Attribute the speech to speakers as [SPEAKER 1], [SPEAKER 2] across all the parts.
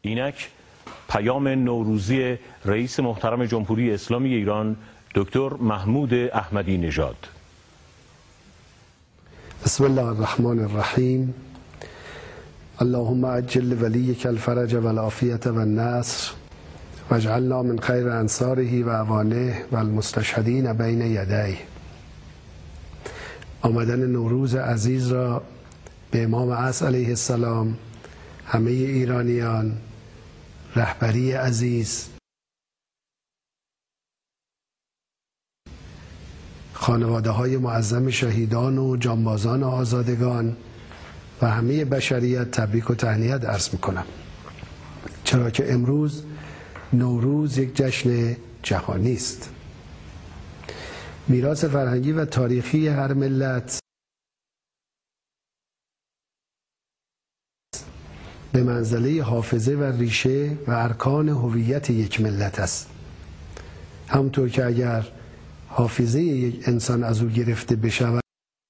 [SPEAKER 1] اینک پیام نوروزی رئیس محترم جمهوری اسلامی ایران دکتر محمود احمدی نژاد.
[SPEAKER 2] بسم الله الرحمن الرحیم. اللهم عجل ولیک الفرج والعافیة والنصر واجعلنا من خیر انصاره و اعوانه و المستشهدین بین یدیه. آمدن نوروز عزیز را به امام عصر علیه السلام، همه ایرانیان، رهبری عزیز، خانواده های معظم شهیدان و جانبازان آزادگان و همه بشریت تبریک و تهنیت عرض میکنم، چرا که امروز نوروز یک جشن جهانی است. میراث فرهنگی و تاریخی هر ملت به منزله حافظه و ریشه و ارکان هویت یک ملت است. همونطور که اگر حافظه یک انسان از او گرفته بشود،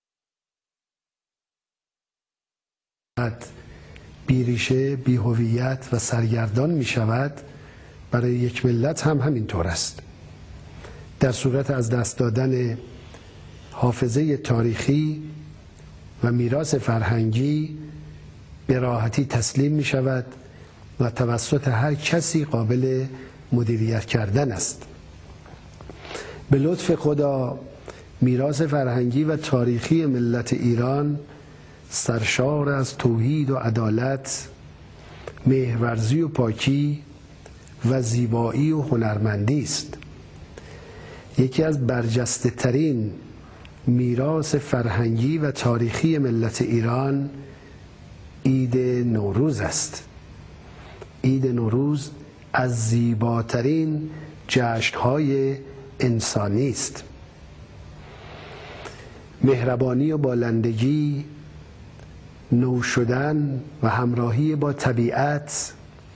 [SPEAKER 2] بی ریشه، بی هویت و سرگردان می شود، برای یک ملت هم همینطور است. در صورت از دست دادن حافظه تاریخی و میراث فرهنگی به راحتی تسلیم می شود و توسط هر کسی قابل مدیریت کردن است. به لطف خدا میراث فرهنگی و تاریخی ملت ایران سرشار از توحید و عدالت، مهرورزی و پاکی و زیبایی و هنرمندی است. یکی از برجسته ترین میراث فرهنگی و تاریخی ملت ایران عید نوروز است. عید نوروز از زیباترین جشن‌های انسانی است. مهربانی و بالندگی، نو شدن و همراهی با طبیعت،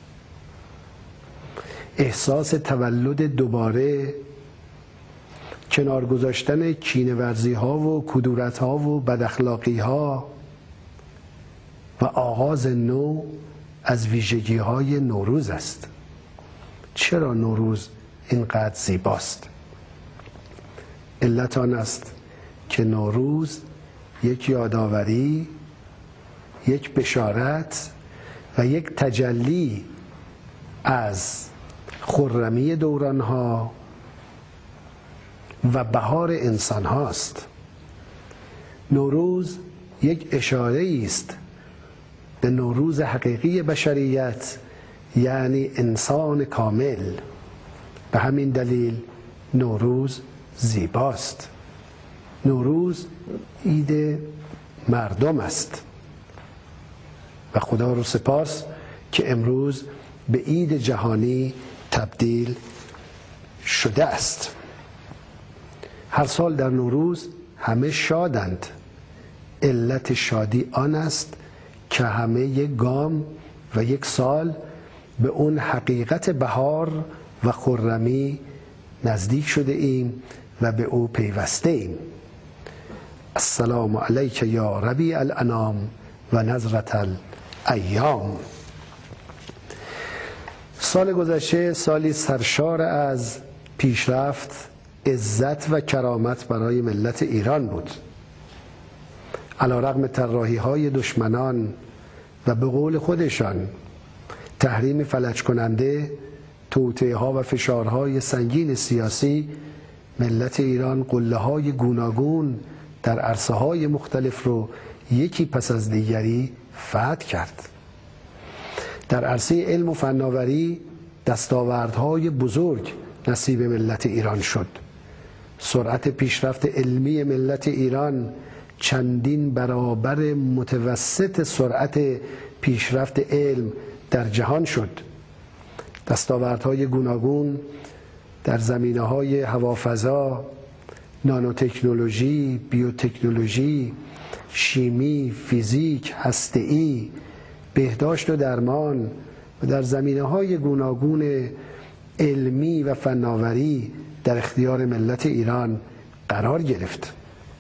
[SPEAKER 2] احساس تولد دوباره، کنار گذاشتن کینه‌ورزی ها و کدورت ها و بداخلاقی ها و آغاز نو از ویژگی های نوروز است. چرا نوروز اینقدر زیباست؟ علت آن است که نوروز یک یادآوری، یک بشارت و یک تجلی از خرمی دورانها و بهار انسان هاست. نوروز یک اشاره است به نوروز حقیقی بشریت، یعنی انسان کامل. به همین دلیل نوروز زیباست. نوروز عید مردم است و خدا رو سپاس که امروز به عید جهانی تبدیل شده است. هر سال در نوروز همه شادند. علت شادی آن است که همه یک گام و یک سال به اون حقیقت بهار و خرمی نزدیک شده ایم و به او پیوسته ایم. السلام علیک یا ربیع الانام و نظرة الایام. سال گذشته سالی سرشار از پیشرفت، عزت و کرامت برای ملت ایران بود. علیرغم طراحی های دشمنان و به قول خودشان تحریم فلج کننده، توطئه ها و فشارهای سنگین سیاسی، ملت ایران قله های گوناگون در عرصه های مختلف رو یکی پس از دیگری فتح کرد. در عرصه علم و فناوری دستاوردهای بزرگ نصیب ملت ایران شد. سرعت پیشرفت علمی ملت ایران چندین برابر متوسط سرعت پیشرفت علم در جهان شد. دستاوردهای گوناگون در زمینه‌های هوافضا، نانوتکنولوژی، بیوتکنولوژی، شیمی، فیزیک، هسته‌ای، بهداشت و درمان و در زمینه‌های گوناگون علمی و فناوری در اختیار ملت ایران قرار گرفت.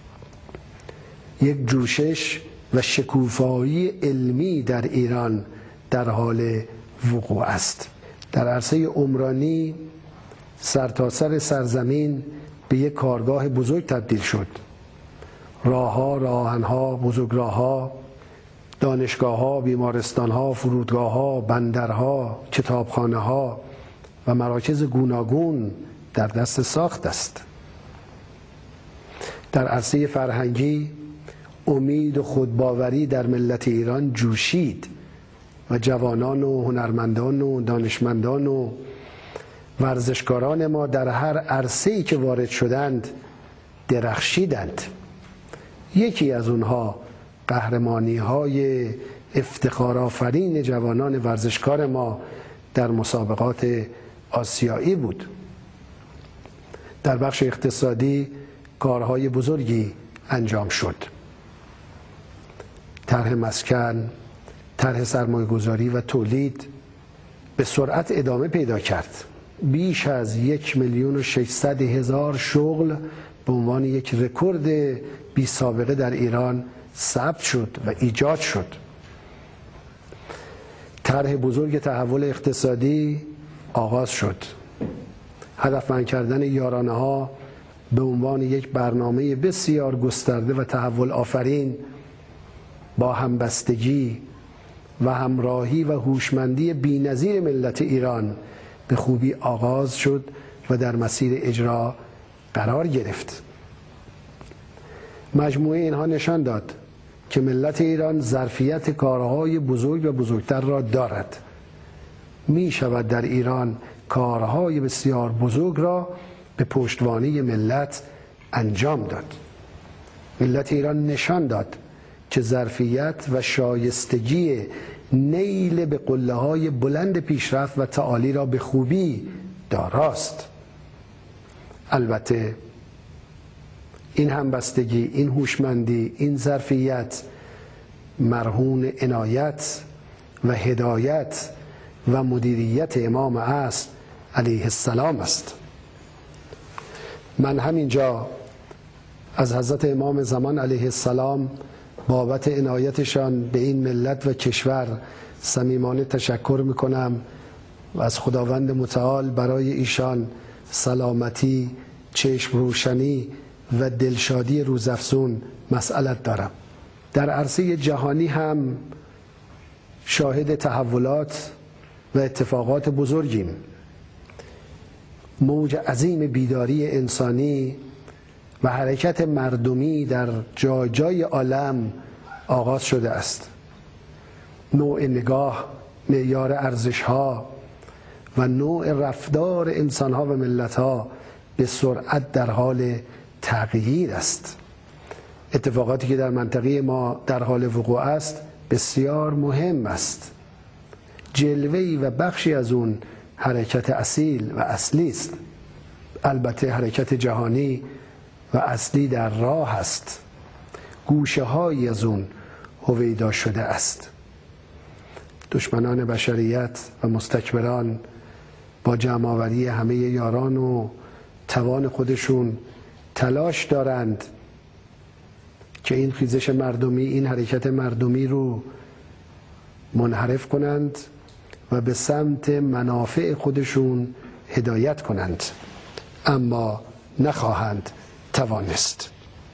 [SPEAKER 2] یک جوشش و شکوفایی علمی در ایران در حال وقوع است. در عرصه عمرانی سرتاسر سرزمین به یک کارگاه بزرگ تبدیل شد. راه‌ها، راه‌آهن‌ها، بزرگراه‌ها، دانشگاه‌ها، بیمارستان‌ها، فرودگاه‌ها، بندرها، کتابخانه‌ها و مراکز گوناگون در دست ساخت است. در عرصه فرهنگی امید و خودباوری در ملت ایران جوشید و جوانان و هنرمندان و دانشمندان و ورزشکاران ما در هر عرصه‌ای که وارد شدند درخشیدند. یکی از اونها قهرمانی‌های افتخارآفرین جوانان ورزشکار ما در مسابقات آسیایی بود. در بخش اقتصادی کارهای بزرگی انجام شد. طرح مسکن، طرح سرمایه‌گذاری و تولید به سرعت ادامه پیدا کرد. بیش از 1,600,000 شغل به عنوان یک رکورد بی سابقه در ایران ثبت شد و ایجاد شد. طرح بزرگ تحول اقتصادی آغاز شد. هدفمند کردن یارانه‌ها به عنوان یک برنامه بسیار گسترده و تحول آفرین با همبستگی و همراهی و هوشمندی بی‌نظیر ملت ایران به خوبی آغاز شد و در مسیر اجرا قرار گرفت. مجموعه اینها نشان داد که ملت ایران ظرفیت کارهای بزرگ و بزرگتر را دارد. می شود در ایران کارهای بسیار بزرگ را به پشتوانه ملت انجام داد. ملت ایران نشان داد که ظرفیت و شایستگی نیل به قله‌های بلند پیشرفت و تعالی را به خوبی داراست. البته این همبستگی، این هوشمندی، این ظرفیت مرهون عنایت و هدایت و مدیریت امام عصر علیه السلام است. من همینجا از حضرت امام زمان علیه السلام بابت عنایتشان به این ملت و کشور صمیمانه تشکر میکنم و از خداوند متعال برای ایشان سلامتی، چشم روشنی و دلشادی روزافزون مسئلت دارم. در عرصه جهانی هم شاهد تحولات و اتفاقات بزرگیم. موج عظیم بیداری انسانی و حرکت مردمی در جای جای عالم آغاز شده است. نوع نگاه، معیار ارزش‌ها و نوع رفتار انسان‌ها و ملت‌ها به سرعت در حال تغییر است. اتفاقاتی که در منطقه ما در حال وقوع است بسیار مهم است. جلوه‌ای و بخشی از اون حرکت اصیل و اصلی است. البته حرکت جهانی و اصلی در راه است. گوشه‌هایی از اون هویدا شده است. دشمنان بشریت و مستکبران با جمع‌آوری همه یاران و توان خودشون تلاش دارند که این خیزش مردمی، این حرکت مردمی رو منحرف کنند و به سمت منافع خودشون هدایت کنند، اما نخواهند توانست.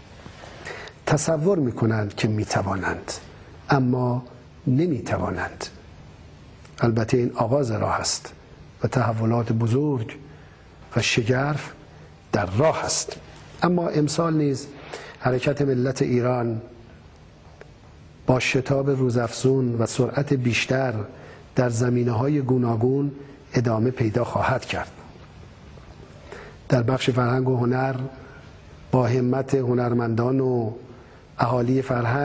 [SPEAKER 2] تصور میکنند که میتوانند اما نمیتوانند. البته این آغاز راه است و تحولات بزرگ و شگرف در راه است. اما امسال نیز حرکت ملت ایران با شتاب روزافزون و سرعت بیشتر در زمینه‌های گوناگون ادامه پیدا خواهد کرد. در بخش فرهنگ و هنر با همت هنرمندان و اهالی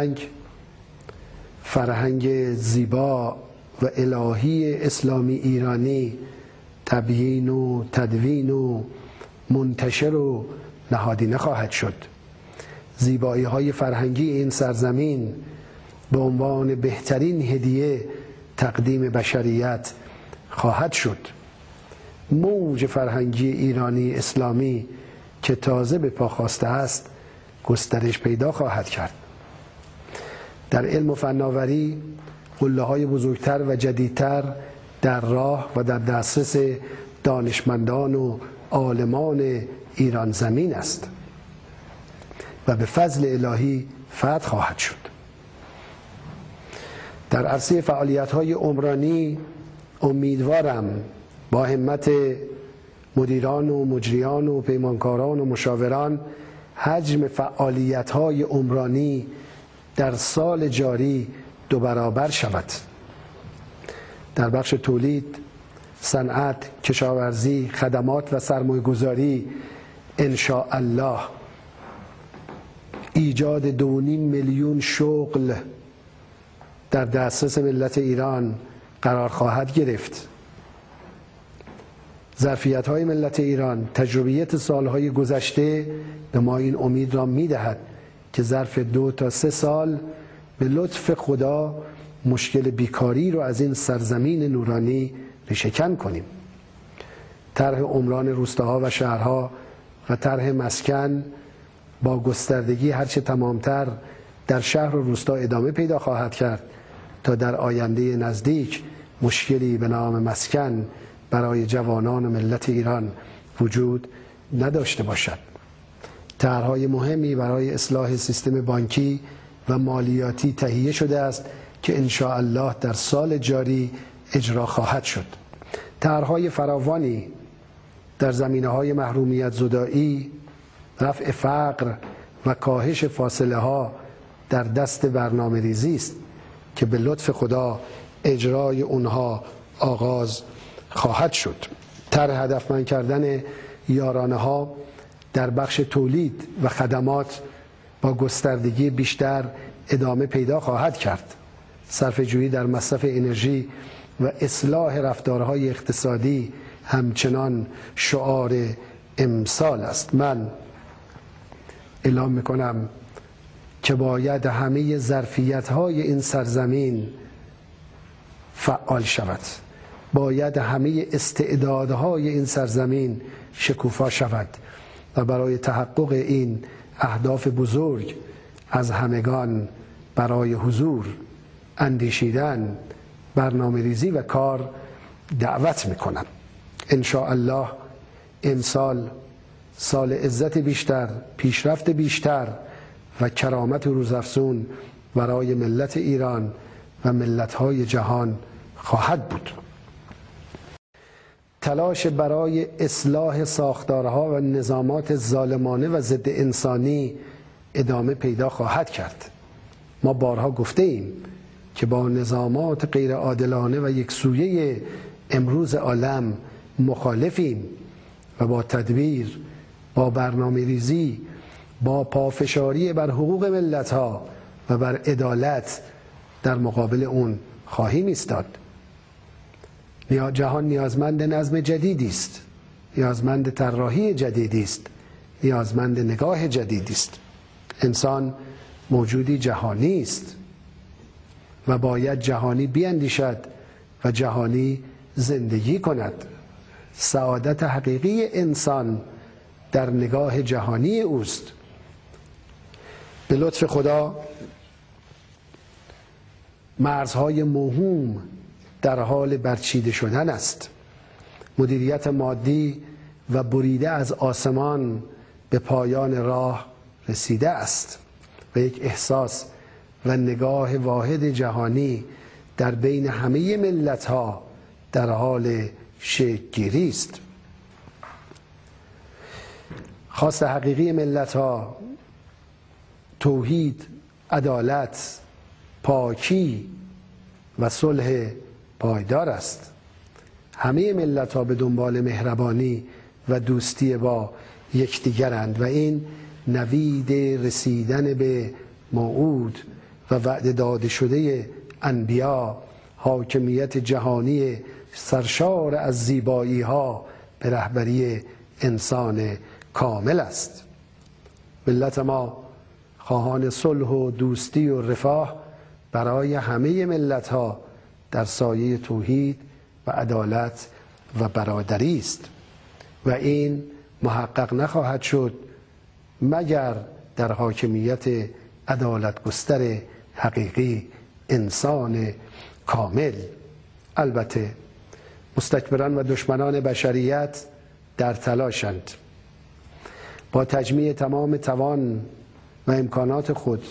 [SPEAKER 2] فرهنگ زیبا و الهی اسلامی ایرانی تبیین و تدوین و منتشر و نهادینه خواهد شد. زیبایی‌های فرهنگی این سرزمین به عنوان بهترین هدیه تقدیم بشریت خواهد شد. موج فرهنگی ایرانی اسلامی که تازه به پا خاسته است گسترش پیدا خواهد کرد. در علم و فناوری قله‌های بزرگتر و جدیدتر در راه و در دسترس دانشمندان و عالمان ایران زمین است و به فضل الهی فتح خواهد شد. در عرصه فعالیت‌های عمرانی امیدوارم با همت مدیران و مجریان و پیمانکاران و مشاوران حجم فعالیت‌های عمرانی در سال جاری 2 برابر شود. در بخش تولید، صنعت، کشاورزی، خدمات و سرمایه‌گذاری ان شاء الله ایجاد 2.5 میلیون شغل در دسترس ملت ایران قرار خواهد گرفت. ظرفیت‌های ملت ایران، تجربیت سالهای گذشته به ما این امید را می‌دهد که ظرف 2 تا 3 سال به لطف خدا مشکل بیکاری رو از این سرزمین نورانی ریشه‌کن کنیم. طرح عمران روستاها و شهرها و طرح مسکن با گستردگی هرچه تمامتر در شهر و روستا ادامه پیدا خواهد کرد تا در آینده نزدیک مشکلی به نام مسکن برای جوانان ملت ایران وجود نداشته باشد. طرح‌های مهمی برای اصلاح سیستم بانکی و مالیاتی تهیه شده است که ان شاء الله در سال جاری اجرا خواهد شد. طرح‌های فراوانی در زمینه‌های محرومیت زدایی، رفع فقر و کاهش فاصله‌ها در دست برنامه‌ریزی است که به لطف خدا اجرای اونها آغاز خواهد شد. طرح هدفمند کردن یارانه‌ها در بخش تولید و خدمات با گستردگی بیشتر ادامه پیدا خواهد کرد. صرفه‌جویی در مصرف انرژی و اصلاح رفتارهای اقتصادی همچنان شعار امسال است. من اعلام میکنم که باید همه ظرفیت‌های این سرزمین فعال شود. باید همه استعدادهای این سرزمین شکوفا شود و برای تحقق این اهداف بزرگ از همگان برای حضور، اندیشیدن، برنامه‌ریزی و کار دعوت میکنم. ان شاء الله امسال سال عزت بیشتر، پیشرفت بیشتر و کرامت روزافزون برای ملت ایران و ملت‌های جهان خواهد بود. تلاش برای اصلاح ساختارها و نظامات ظالمانه و ضد انسانی ادامه پیدا خواهد کرد. ما بارها گفته ایم که با نظامات غیر عادلانه و یکسویه امروز عالم مخالفیم و با تدبیر، با برنامه‌ریزی، با پافشاری بر حقوق ملت‌ها و بر عدالت در مقابل اون خواهیم ایستاد. جهان نیازمند نظم جدیدی است، نیازمند طراحی جدیدی است، نیازمند نگاه جدیدی است. انسان موجودی جهانی است و باید جهانی بیندیشد و جهانی زندگی کند. سعادت حقیقی انسان در نگاه جهانی اوست. به لطف خدا مرزهای موهوم در حال برچیده شدن است. مدیریت مادی و بریده از آسمان به پایان راه رسیده است و یک احساس و نگاه واحد جهانی در بین همه ملت‌ها در حال شکل‌گیری است. خواست حقیقی ملت‌ها توحید، عدالت، پاکی و صلح پایدار است. همه ملت‌ها به دنبال مهربانی و دوستی با یکدیگرند و این نوید رسیدن به موعود و وعده داده شده انبیا، حاکمیت جهانی سرشار از زیبایی‌ها به رهبری انسان کامل است. ملت ما خواهان صلح و دوستی و رفاه برای همه ملت‌ها در سایه توحید و عدالت و برادری است و این محقق نخواهد شد مگر در حاکمیت عدالت گستر حقیقی انسان کامل. البته مستکبران و دشمنان بشریت در تلاشند. با تجمیع تمام توان و امکانات خود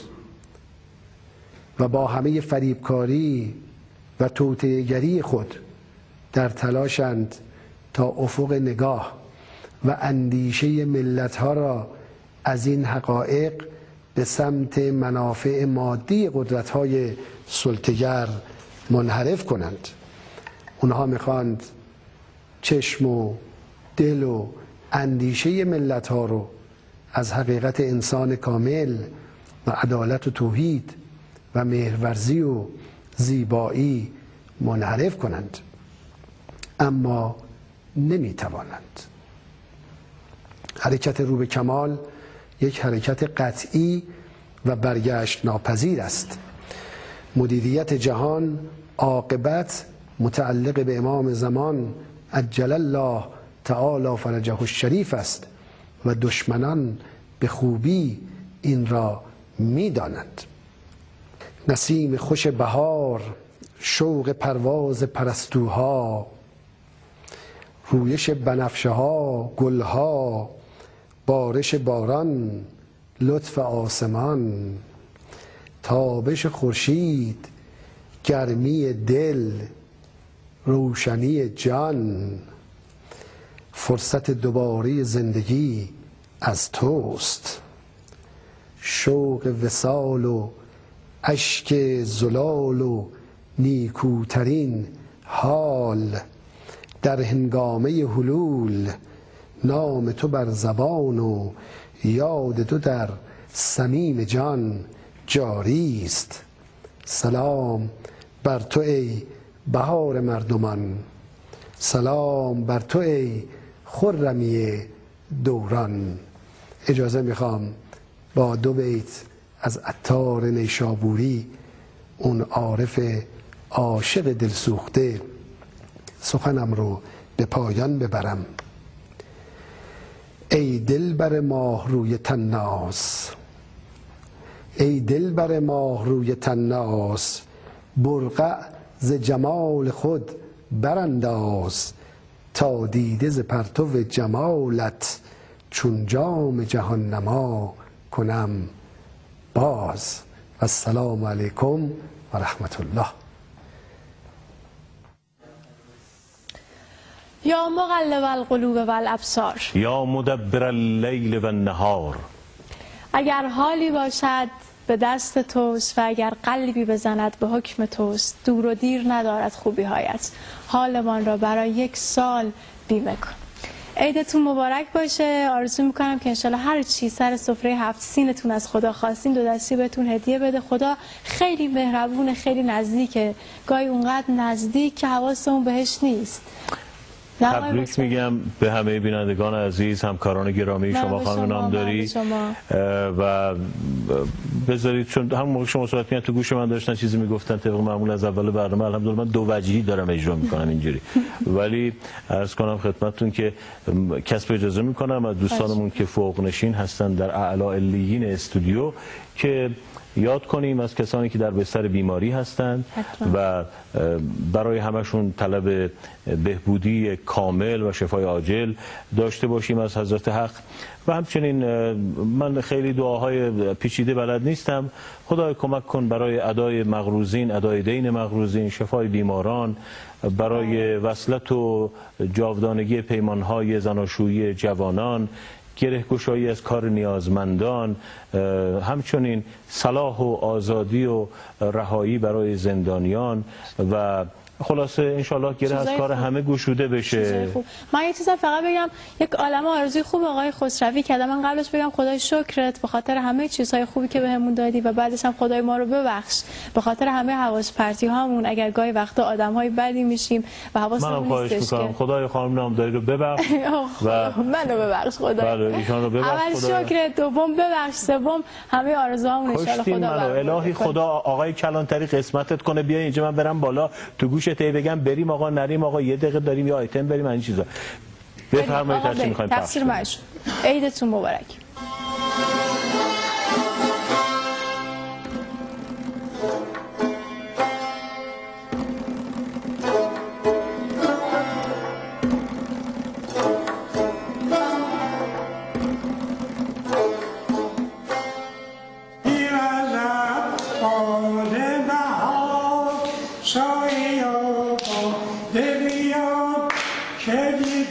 [SPEAKER 2] و با همه فریبکاری و توطئه‌گری خود در تلاشند تا افق نگاه و اندیشه ملت‌ها را از این حقایق به سمت منافع مادی قدرت‌های سلطه‌گر منحرف کنند. اونها میخواند چشم و دل و اندیشه ملت‌ها رو از حقیقت انسان کامل و عدالت و توحید و مهرورزی و زیبایی منحرف کنند، اما نمیتوانند. حرکت رو به کمال یک حرکت قطعی و برگشت ناپذیر است. مدیریت جهان عاقبت متعلق به امام زمان عجل الله تعالی فرجه الشریف است و دشمنان به خوبی این را می‌دانند. نسیم خوش بهار، شوق پرواز پرستوها، رویش بنفشه ها، گلها، بارش باران، لطف آسمان، تابش خورشید، گرمی دل، روشنی جان، فرصت دوباره زندگی از توست. شوق وصال و اشک زلال و نیکوترین حال، در هنگامه حلول نام تو بر زبان و یاد تو در صمیم جان جاری است. سلام بر تو ای بهار مردمان، سلام بر تو ای خرمی دوران. اجازه میخوام با دو بیت از عطار نیشابوری، اون عارف عاشق دلسوخته، سخنم رو به پایان ببرم. ای دلبر ماه روی طناز، ای دلبر ماه روی طناز، برقع ز جمال خود برانداز، تا دیده ز پرتو جمالت، چون جام جهان نما کنم باز. السلام علیکم و رحمت الله.
[SPEAKER 3] یا مقلب القلوب و الابصار،
[SPEAKER 1] یا مدبر اللیل و النهار.
[SPEAKER 3] اگر حالی باشد به دست توست و اگر قلبی بزند به حکم توست. دور و دیر ندارد خوبی هایت، حالمان را برای 1 سال بیمه کن. عیدتون مبارک باشه. آرزو میکنم که انشالله هر چی سر سفره 7 سینتون از خدا خواستین 2 دستی بهتون هدیه بده. خدا خیلی مهربونه، خیلی نزدیکه، گاهی اونقدر نزدیک که حواسمون بهش نیست.
[SPEAKER 1] تبریک میگم به همه بینندگان عزیز، همکاران گرامی شما خانم نامداری. و بذارید چون همون موقع شما صحبت می‌کردن تو گوش من داشتن چیزی میگفتن طبق معمول از اول برنامه، الحمدلله من 2 وجهی دارم اجرا میکنم اینجوری، ولی عرض کنم خدمتتون که کسب اجازه میکنم از دوستانمون که فوق نشین هستن در اعلی علیین استودیو که یاد کنیم از کسانی که در بستر بیماری هستند و برای همشون طلب بهبودی کامل و شفای عاجل داشته باشیم از حضرت حق. و همچنین من خیلی دعاهای پیچیده بلد نیستم، خدای کمک کن برای ادای مغروزین، ادای دین مغروزین، شفای بیماران، برای وصلت و جاودانگی پیمانهای زناشویی جوانان، گره گشایی از کار نیازمندان، همچنین صلاح و آزادی و رهایی برای زندانیان و خلاصه انشالله گره از کار همه گشوده بشه.
[SPEAKER 3] من یه چیزا فقط بگم، یک عالمه آرزوی خوب آقای خسروی کردم. من قبلش بگم خدای شکرت به خاطر همه چیزهای خوبی که بهمون دادی و بعدش هم خدای ما رو ببخش به خاطر همه حواس پرتی هامون. اگر گاهی وقتا آدم‌های بدی میشیم و حواسمون نیستش که
[SPEAKER 1] خدای خانم نامداری رو ببخش
[SPEAKER 3] و منو ببخش خدای.
[SPEAKER 1] بله ایشان رو ببخش.
[SPEAKER 3] اول شکرت، دوم ببخش، سوم همه آرزوهامون ان شاء الله خدا
[SPEAKER 1] الهی خدا آقای کلانتری قسمتت کنه بیا اینجا من برم بالا تو گوش تی بگم بریم آقا نریم آقا 1 دقیقه داریم یا آیتم بریم این چیزا. بفرمایید هر چی می‌خواید.
[SPEAKER 3] تفسیر مشو. عیدتون مبارک.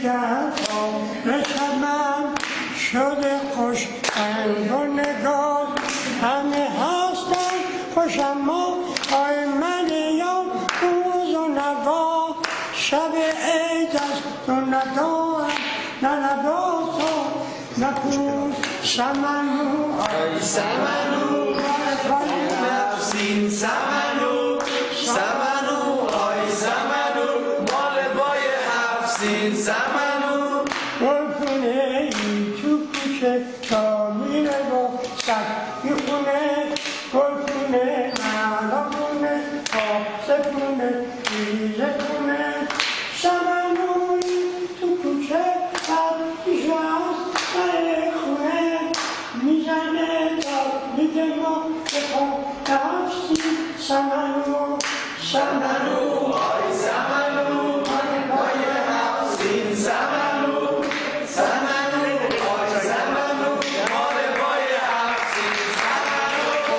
[SPEAKER 4] گردان چمن شده خوش رنگ و نگار همه هستن خوش اما آی من یا روز و نوا شب عید است و ندارم نه لباس و نه پوز سمنو آی سمنو
[SPEAKER 5] نفسین سمنو سمنو آی سمنو مال بای هفسین سمنو
[SPEAKER 4] گلخونه ای تو کوچه تا میره با سگ میخونه گلخونه معلا خونه آبسه خونه ریزه خونه سمنوی تو کوچه هرکیش از سر خونه میزنه تا میگه ما به پا هفتی سمنو سمنو
[SPEAKER 5] آی سمنو بای هفسین سمنو سمنو آی سمنو مال بای هفسین سمنو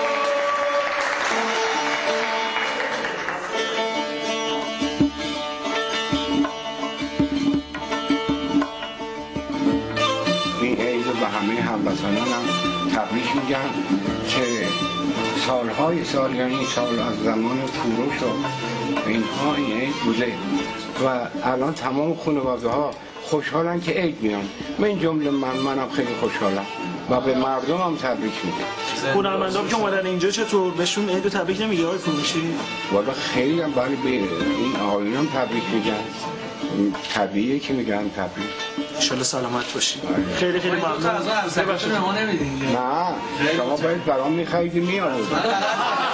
[SPEAKER 6] این عید رو به همه هموطنانم تبریک میگم که سالهای سال یعنی سال از زمان کوروش و اینها این عید بوده و الان تمام خانواده ها خوشحالن که عید میان من جمله منم خیلی خوشحالم و به مردم هم تبریک میگم.
[SPEAKER 7] هنرمندان که اومدن اینجا چطور بهشون عید رو تبریک نمیگی آقای فروشی؟
[SPEAKER 6] والا خیلی هم برای به این آقایون هم تبریک میگن طبیعیه که میگن تبریک.
[SPEAKER 7] انشالله سلامت باشی. خیلی خیلی ممنون.
[SPEAKER 5] به ما نمیدین
[SPEAKER 6] نه شما باید برام میخریدی میاد